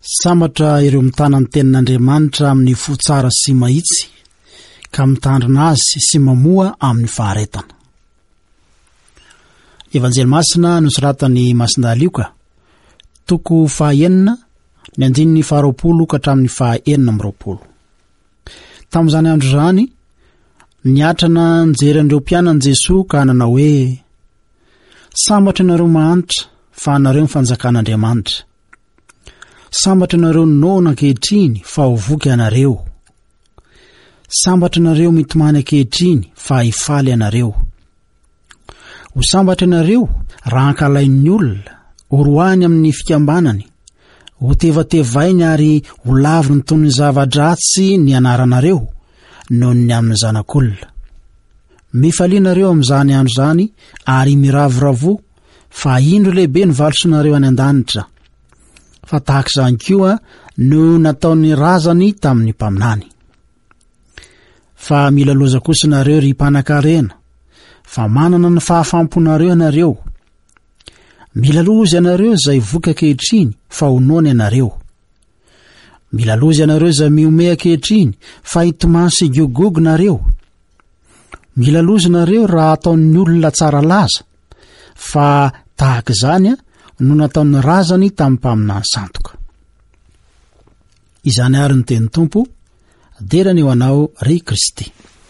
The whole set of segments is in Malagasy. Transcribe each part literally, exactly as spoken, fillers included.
Sambatra ireo mitana ny tenin'Andriamanitra amin'ny fo tsara sy mahitsy ka mitandrina azy sy mamoa amin'ny faharetana. Evanjely Masina nosoratan'ny Masindalioka toko fahaenina ny andininy faharoapolo ka hatramin'ny fahaenina amby roapolo. Tamin'izany andro izany niatrana nijeren'ireo mpianan'i Jesosy ka nanao hoe: sambatra ianareo mahantra fa anareo ny fanjakan'Andriamanitra. Sambatra ianareo noana ankehitriny fa ho voky ianareo. Sambatra ianareo mitomany ankehitriny fa hifaly ianareo. Ho sambatra ianareo raha ankalain'ny olona, ho roany amin'ny fikambanany, ho tevatevainy ary ho laviny toy ny zava-dratsy ny anaranareo noho ny amin'ny zanak'olona. Mifalianareo amin'izany andro izany ary miravoravo fa indro lehibe ny valosonareo any an-danitra. Fa tahaka izany koa no nataon'ny razany tamin'ny mpaminany. Fa mila loza kosa ianareo ry mpanan-karena, fa manana ny fahafamponareo ianareo. Mila loza ianareo izay voky ankehitriny fa ho noana ianareo. Mila loza ianareo izay miome ankehitriny fa hitomany sy higogogonareo. Mila loza ianareo raha ataon'ny olona tsara laza, fa tahaka izany no nataon'ny razany tamin'ny mpaminany sandoka. Izany ary ny teny Tompo, derany eo anao ry Kristy.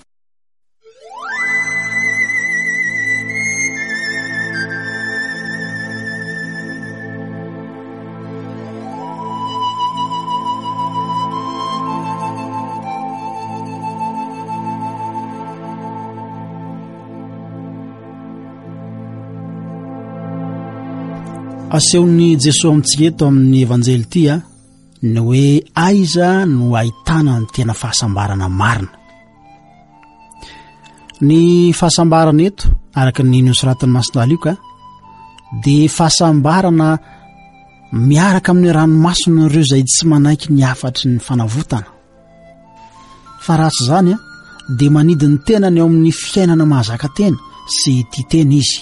Asehon'ny Jesosy amintsika eto amin'ny evanjely ity ny hoe aiza no ahitana ny tena fahasambarana marina. Ny fahasambarana eto araka ny nosoratan'ny Masindalioka dia fahasambarana miaraka amin'ny ranomasina ireo izay tsy manaiky ny afatry ny fanavotana. Fa raha tsy izany dia manidy ny tenany eo amin'ny fiainana mahazaka tena sy tia tena izy.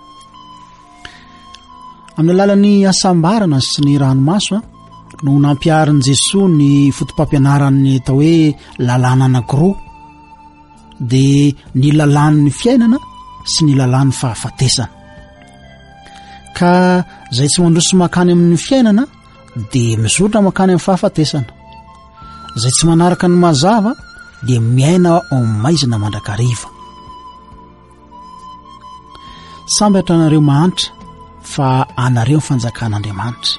Amin'ny alalan'ny asambarana sy ny ranomaso no nampiarin'i Jesosy ny fotom-pampianarany atao hoe lalàna anankiroa, dia ny lalàn'ny fiainana sy ny lalàn'ny fahafatesana. Ka izay tsy mandroso makany amin'ny fiainana dia mizotra makany amin'ny fahafatesana. Izay tsy manaraka ny mazava dia miaina ao amin'ny maizina mandrakariva. Sambatra anareo mahantra fa anareo ny fanjakan'Andriamanitra.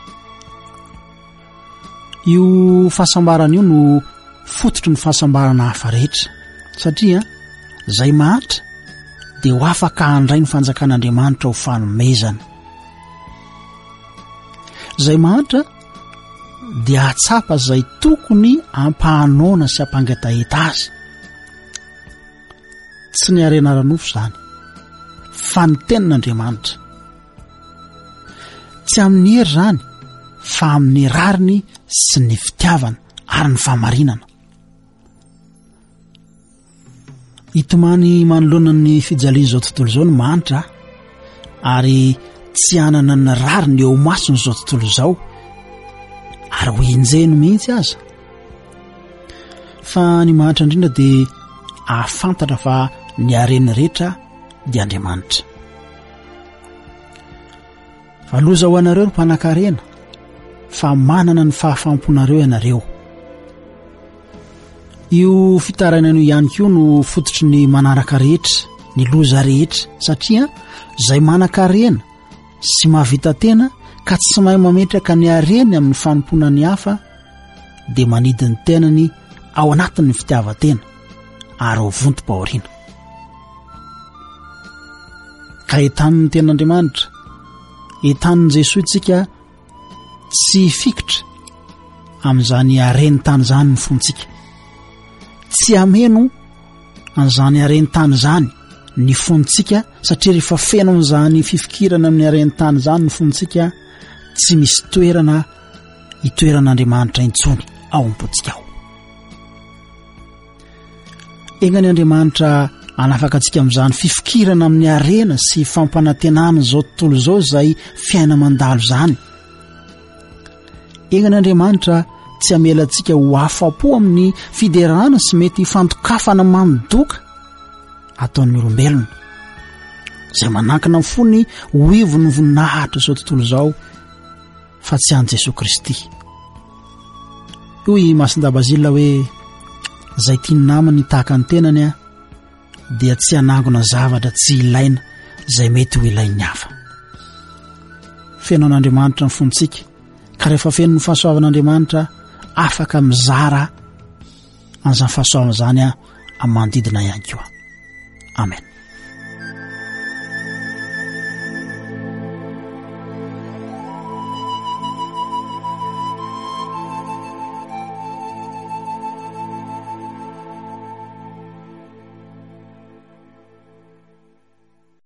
Io fahasambarana io no fototry ny fahasambarana hafa rehetra, satria izay mahantra dia ho afaka handray ny fanjakan'Andriamanitra ho fanomezana. Izay mahantra dia atsapa izay tokony ampahanoana sy ampangetaheta azy. Tsy ny harena ranofo izany, fa ny tenin'Andriamanitra. Tsy amin'ny hery izany, fa amin'ny rariny sy ny fitiavana ary ny fahamarinana. Hitomany manoloana ny fijaliana izao tontolo izao ny mahantra, ary tsy hanana ny rariny eo masony izao tontolo izao, ary ho enjeny mihitsy aza. Fa ny mahantra indrindra dia ahafantatra fa ny hareny rehetra dia Andriamanitra. Fa loza ho anareo ny mpanan-karena, fa manana ny fahafamponareo ianareo. Io fitarainana io ihany koa no fototry ny manaraka rehetra, ny loza rehetra, satria izay manan-karena sy mahavita tena ka tsy mahay mametraka ny hareny amin'ny fanompoana ny hafa dia manidy ny tenany ao anatin'ny fitiavan-tena ary ho vontom-pahoriana. Ka etanin'ny tenin'Andriamanitra, etanin'i Jesosy tsika tsy fikotra amin'izany hareny tany izany ny fontsika. Tsy ameno an'izany hareny tany izany ny fontsika, satria rehefa feno amin'izany fifikirana amin'ny hareny tany izany ny fontsika, tsy misy toerana itoeran'Andriamanitra intsony ao am-potsika ao. Enga ny Andriamanitra anafaka antsika amin'izany fifikirana amin'ny harena sy fampanantenana izao tontolo izao izay fiaina mandalo izany. egnan'Andriamanitra tsy amelantsika ho afa-po amin'ny fiderana sy mety fantokafana manodoka ataon'ny olombelona izay manankina ny fony ho ivony voninahitra izao tontolo izao fa tsy an' Jesosy Kristy. Hoy Masindabazila hoe izay tia ny namany tahaka ny tenany a dia tsy hanangona zavatra tsy ilaina izay mety ho ilain'ny hafa. Feno an'Andriamanitra ny fontsika ka rehefa feno ny fahasoavan'Andriamanitra afaka mizara an'izany fahasoavana izany a amin'ny manodidina ihany koa. Amen.